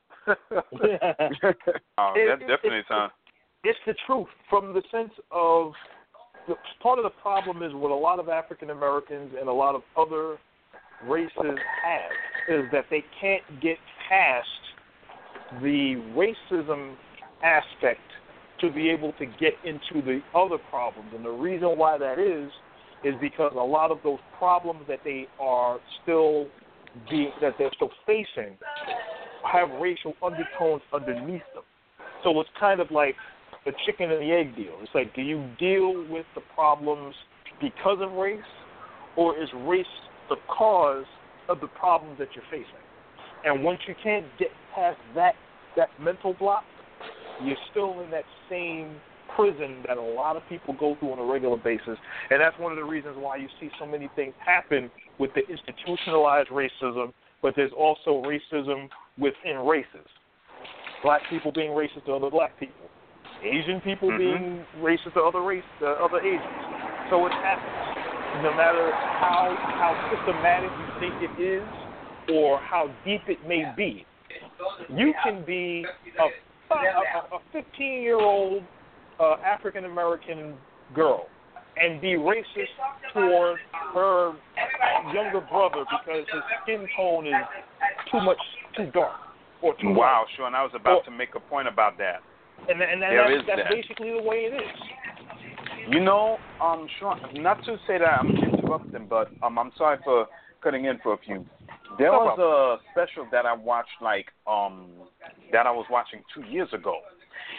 That's definitely time. It's the truth from the sense of part of the problem is what a lot of African Americans and a lot of other races have is that they can't get past the racism aspect to be able to get into the other problems. And the reason why that is because a lot of those problems that they are still they're still facing have racial undertones underneath them. So it's kind of like the chicken and the egg deal. It's like, do you deal with the problems because of race, or is race the cause of the problems that you're facing? And once you can't get past that mental block, you're still in that same prison that a lot of people go through on a regular basis. And that's one of the reasons why you see so many things happen with the institutionalized racism, but there's also racism within races. Black people being racist to other black people. Asian people being racist to other Asians. So it happens. No matter how systematic you think it is or how deep it may be, you can be a 15-year-old African-American girl and be racist toward her younger brother because his skin tone is too dark or too Wow, white. Sean, I was about to make a point about that. And that's basically the way it is. You know, Sean, not to say that I'm interrupting, but I'm sorry for cutting in for a few. There was a special that I watched, that I was watching 2 years ago,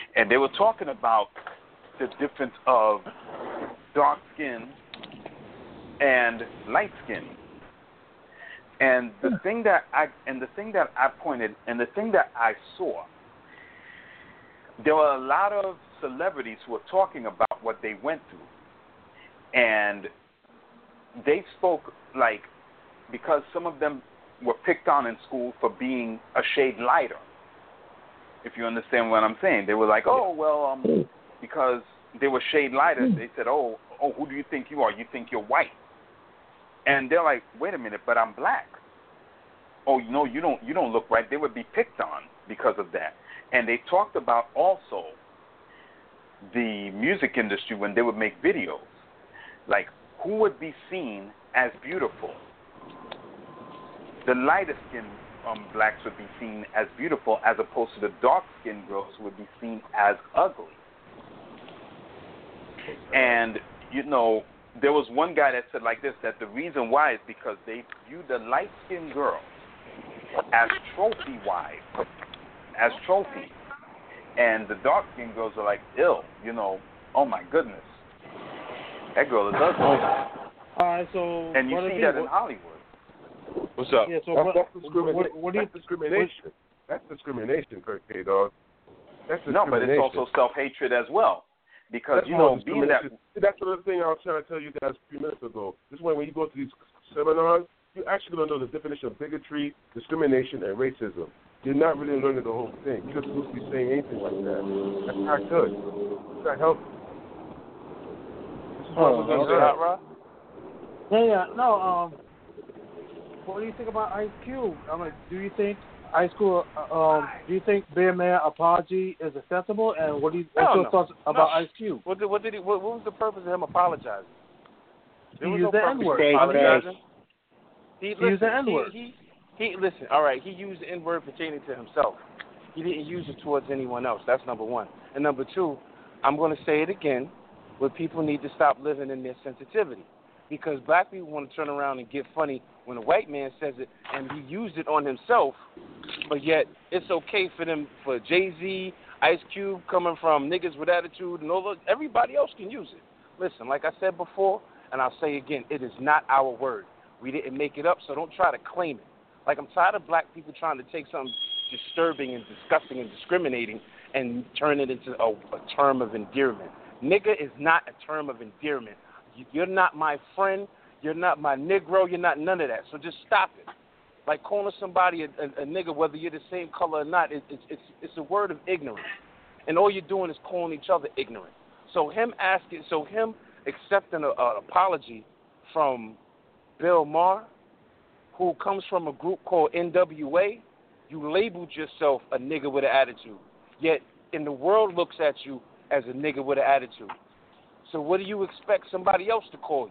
And they were talking about the difference of dark skin and light skin. And the thing that I pointed, and the thing that I saw, there were a lot of celebrities who were talking about what they went through. And they spoke like, because some of them were picked on in school for being a shade lighter. If you understand what I'm saying. They were like, oh, well, because they were shade lighter, they said, oh, who do you think you are? You think you're white. And they're like, wait a minute, but I'm black. Oh, no, you don't look right. They would be picked on because of that. And they talked about also the music industry when they would make videos. Like, who would be seen as beautiful? The lighter skinned blacks would be seen as beautiful as opposed to the dark skinned girls who would be seen as ugly. And, you know, there was one guy that said like this, that the reason why is because they viewed the light skinned girl as trophy wives, as trophies. And the dark skinned girls are like, ill, you know, oh my goodness. That girl is ugly. All right, so and you see that in Hollywood. What's up? Yeah, so that's discrimination. That's discrimination, Kurt K. Dog. That's discrimination. No, but it's also self-hatred as well. Because, that's you know, being that... That's another thing I was trying to tell you guys a few minutes ago. This way, when you go to these seminars, you're actually going to know the definition of bigotry, discrimination, and racism. You're not really learning the whole thing. You're just supposed to be saying anything like that. That's not good. It's not healthy. This is what we're going to do. Rob? Yeah, no, what do you think about Ice Cube? I mean, do you think Ice Cube, do you think Bear Man apology is acceptable? And what's your thoughts about Ice Cube? What was the purpose of him apologizing? He used the N-word. He used the N-word. Listen, all right, he used the N-word pertaining to himself. He didn't use it towards anyone else. That's number one. And number two, I'm going to say it again, where people need to stop living in their sensitivity. Because black people want to turn around and get funny when a white man says it and he used it on himself, but yet it's okay for them, for Jay-Z, Ice Cube, coming from niggas with attitude, and all everybody else can use it. Listen, like I said before, and I'll say again, it is not our word. We didn't make it up, so don't try to claim it. Like, I'm tired of black people trying to take something disturbing and disgusting and discriminating and turn it into a term of endearment. Nigga is not a term of endearment. You're not my friend. You're not my Negro. You're not none of that. So just stop it. Like calling somebody a nigga, whether you're the same color or not, it's a word of ignorance. And all you're doing is calling each other ignorant. So him accepting an apology from Bill Maher, who comes from a group called NWA, you labeled yourself a nigga with an attitude. Yet, in the world looks at you as a nigga with an attitude. So what do you expect somebody else to call you?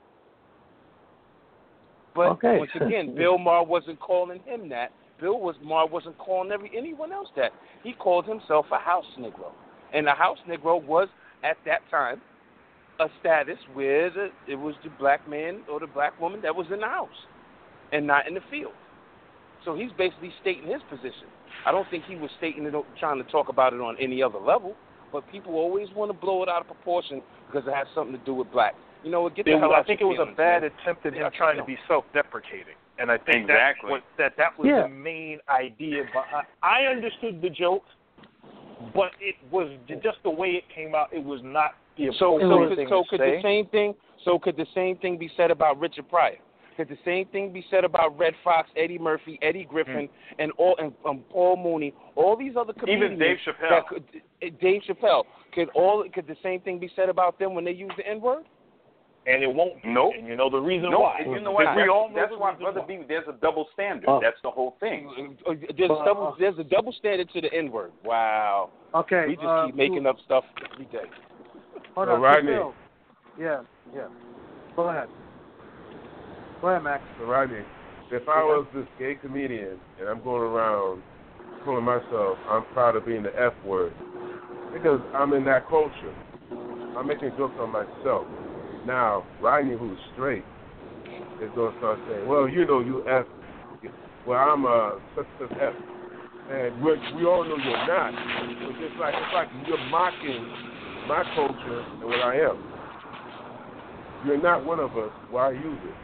But once again, Bill Maher wasn't calling him that. Maher wasn't calling anyone else that. He called himself a house Negro. And a house Negro was, at that time, a status where it was the black man or the black woman that was in the house and not in the field. So he's basically stating his position. I don't think he was stating it, trying to talk about it on any other level. But people always want to blow it out of proportion because it has something to do with black. You know, get the hell out. I think it was a bad attempt at him trying to be self-deprecating, and I think that was the main idea. I understood the joke, but it was just the way it came out. It was not the appropriate thing to say. Could the same thing be said about Richard Pryor? Could the same thing be said about Red Fox, Eddie Murphy, Eddie Griffin, and Paul Mooney, all these other comedians? Even Dave Chappelle. Dave Chappelle. Could the same thing be said about them when they use the N-word? And it won't. Nope. And you know the reason why. why. You know what? That's why, Brother B, there's a double standard. That's the whole thing. There's a double standard to the N-word. Wow. Okay. We just keep making up stuff every day. Hold on. Rodney. Yeah. Go ahead. Go ahead, Max. So, Rodney, if I was this gay comedian and I'm going around calling myself, I'm proud of being the F word, because I'm in that culture. I'm making jokes on myself. Now, Rodney, who's straight, is going to start saying, well, you know, you F. Well, I'm a such F. And we all know you're not. But it's like you're mocking my culture and what I am. You're not one of us. Why use it?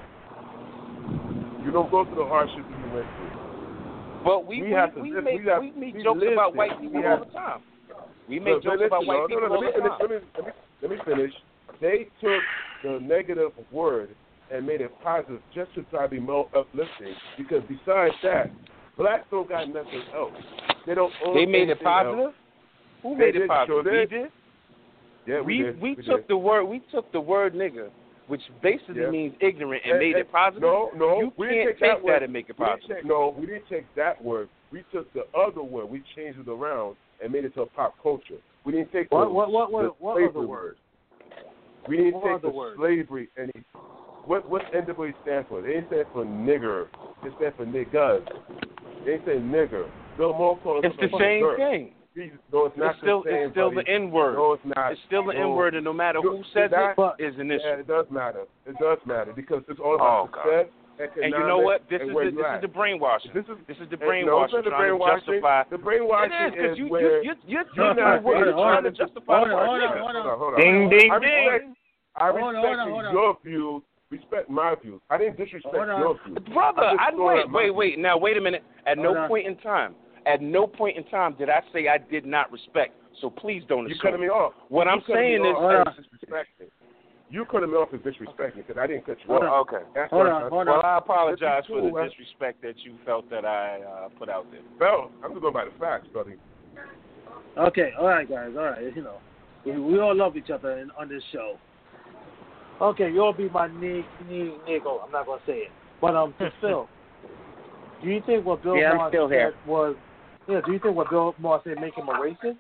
You don't go through the hardship that you went through. But we make jokes about white people all the time. We make jokes about white people all the time. Let me finish. They took the negative word and made it positive just to try to be more uplifting. Because besides that, blacks don't got nothing else. They don't own They made it positive? Else. Who made it positive? Sure We did? Yeah, we did. We took the word nigga, which basically means ignorant, and made it positive. No, you we can't didn't take take that and make it positive. We didn't take that word. We took the other word. We changed it around and made it to a pop culture. We didn't take what slavery word? We didn't take the slavery and what's NWA stand for? They didn't stand for nigger. They stand for niggas. They didn't say nigger. Bill Maher called It's the same thing. No, it's not the same. It's still the N-word. No, it's not. It's still the N-word, and no matter who says it, is an issue. Yeah, it does matter. It does matter because it's all about success. And you know what? This is the brainwashing. This is the brainwashing trying to justify. The brainwashing is you're not trying to justify. Hold on. Ding, ding, ding. I respect your views. Respect my views. I didn't disrespect your views. Brother, wait. Now, wait a minute. At no point in time did I say I did not respect. So please don't assume. You cutting me off. What I'm saying is disrespecting. You cutting me off is disrespecting because I didn't cut you off. Okay. Hold on. Well, I apologize for the disrespect that you felt that I put out there. Well, I'm just going by the facts, buddy. Okay, all right, guys, all right. You know, we all love each other on this show. Okay, you all be my nigga. I'm not gonna say it, but Phil, do you think what Bill Maher said was? Yeah, do you think what Bill Maher said make him a racist?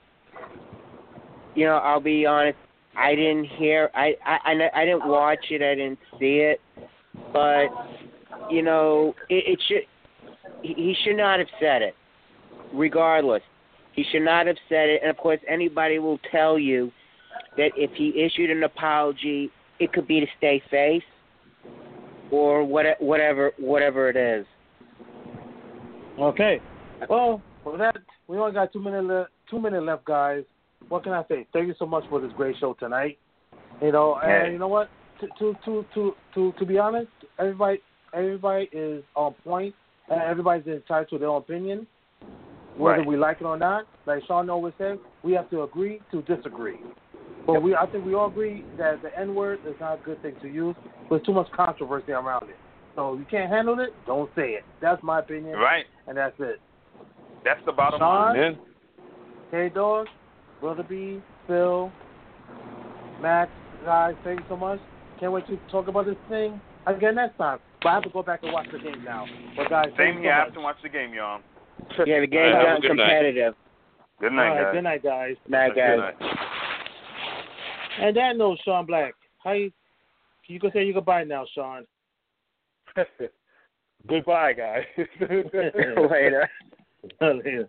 You know, I'll be honest. I didn't hear. I didn't watch it. I didn't see it. But you know, it should. He should not have said it. Regardless, he should not have said it. And of course, anybody will tell you that if he issued an apology, it could be to stay face or whatever it is. Okay. Well, for that, we only got 2 minutes left, guys. What can I say? Thank you so much for this great show tonight. You know, and you know what? To be honest, everybody is on point, and everybody's entitled to their own opinion, whether we like it or not. Like Sean always says, we have to agree to disagree. But I think we all agree that the N-word is not a good thing to use. There's too much controversy around it. So if you can't handle it, don't say it. That's my opinion. Right. And that's it. That's the bottom Sean, line. K-Dog, Brother B, Phil, Max, guys, thank you so much. Can't wait to talk about this thing again next time. But I have to go back and watch the game now. But guys, Same here. I have to watch the game, y'all. Yeah, the game's gotten competitive. Good night, guys. Good night, guys. Night, guys. Good night. And that note, Sean Black, you can say your goodbye now, Sean. Goodbye, guys. Later. Later.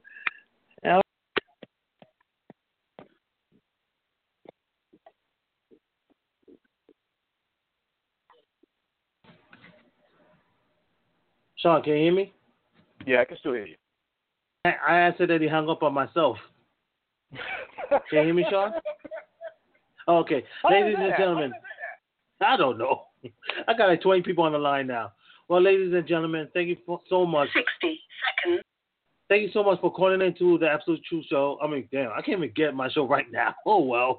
Sean, can you hear me? Yeah, I can still hear you. I answered that he hung up on myself. Can you hear me, Sean? Okay. Ladies and gentlemen, I don't know. I got like 20 people on the line now. Well, ladies and gentlemen, thank you so much. 60 seconds. Thank you so much for calling into the Absolute Truth Show. I mean, damn, I can't even get my show right now. Oh, well.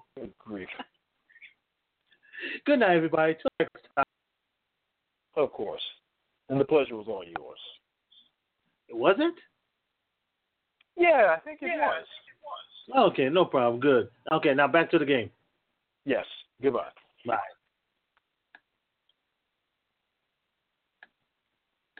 Good night, everybody. Till next time. Of course. And the pleasure was all yours. Was it? Yeah, I think it was. Okay, no problem. Good. Okay, now back to the game. Yes. Goodbye. Bye.